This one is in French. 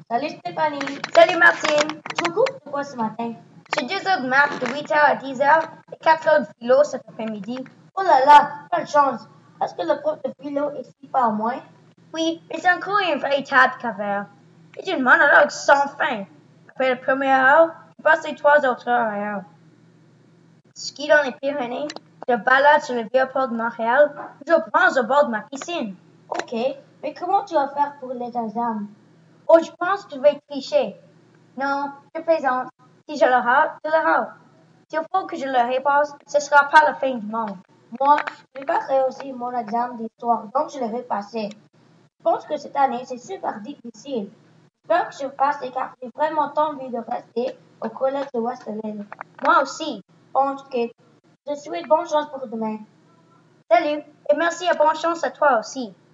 Salut Stéphanie. Salut Martine. Tu as cours de quoi ce matin? J'ai 2 heures de maths de 8h à 10h et 4 heures de philo cet après-midi. Oh là là, quelle chance. Est-ce que le prof de philo explique pas au moins? Oui, mais c'est encore une véritable caverne. C'est une monologue sans fin. Après la première heure, je passe les 3 autres heures ailleurs. Ski dans les Pyrénées, je balade sur le vieux port de Montréal, je bronze au bord de ma piscine. Ok, mais comment tu vas faire pour les examens? Oh, je pense que je vais tricher. Non, je plaisante. Si je le rate, je le rate. S'il faut que je le repasse, ce sera pas la fin du monde. Moi, je n'ai pas réussi mon examen d'histoire, donc je l'ai repassé. Je pense que cette année, c'est super difficile. J'espère que je passe et car j'ai vraiment envie de rester au collège de West-Lille. Moi aussi. Bon, ok. Je te souhaite bonne chance pour demain. Salut, et merci et bonne chance à toi aussi.